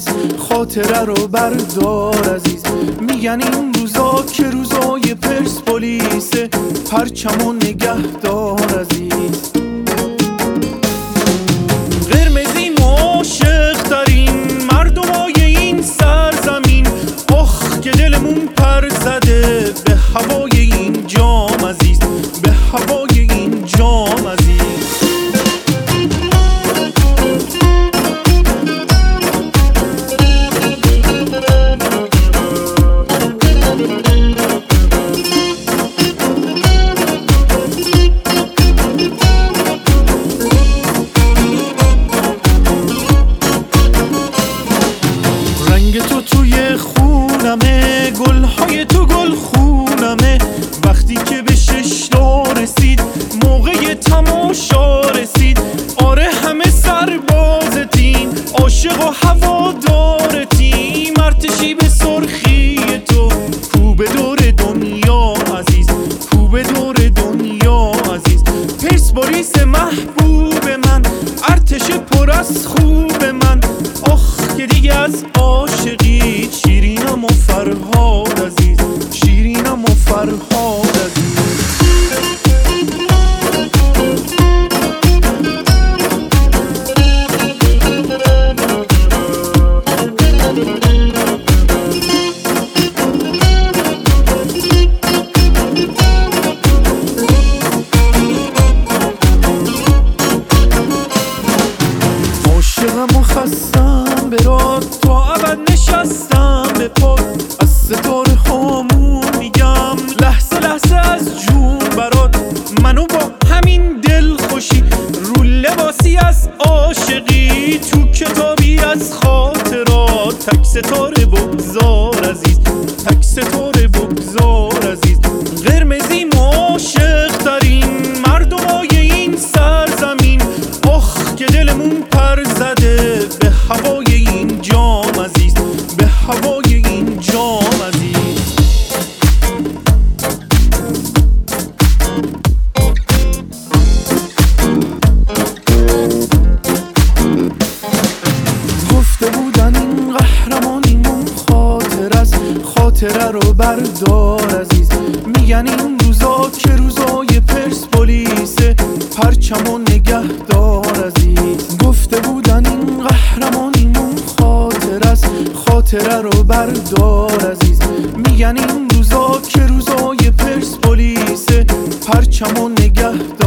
است، خاطره رو بردار عزیز. میگن این روزا که روزای پرسپولیسه، پرچمو نگهدار عزیز. قرمزیم عاشق ترین مردمای این سرزمین، آخ که دلمون پر زده به هوای این جام عزیز، به هوای این جام عزیز. رنگ تو توی خونمه، گلهای تو گل خونمه. وقتی که به 6 رسید، موقع تماشا رسید، آره همه سربازتیم، عاشق و هوادارتیم. ارتشی به سرخی تو، کو به دور دنیا عزیز، کو به دور دنیا عزیز. پرسپولیس محبوب من، ارتش پر از خوب من، آخ که دیگه از عاشقی شیرینم و فرهاد عزیز، شیرینم و فرهاد عزیز. عاشقم و خستم به راد، تا ابد نشستم به پاد. از ستاره هامون میگم لحظه لحظه از جون برات. منو با همین دل خوشی، رو لباسی از عاشقی، تو کتابی از خاطرات، تک ستاره بگذار عزیز، تک ستاره بگذار عزیز. قرمزیم عاشق ترین مردمای این سرزمین، آخ که دلمون پر زده به هوای این جام عزیز، به هوای این جام عزیز. گفته بودن این قهرمانیمون خاطر است، خاطره رو بردار عزیز. میگن این روزا که روزای پرسپولیسه، پرچمو نگهدار عزیز. گفته بودن این قهرمانیمون خاطر است، خاطره رو بردار عزیز. میگن این روزا که روزای پرسپولیسه، پرچمو نگهدار.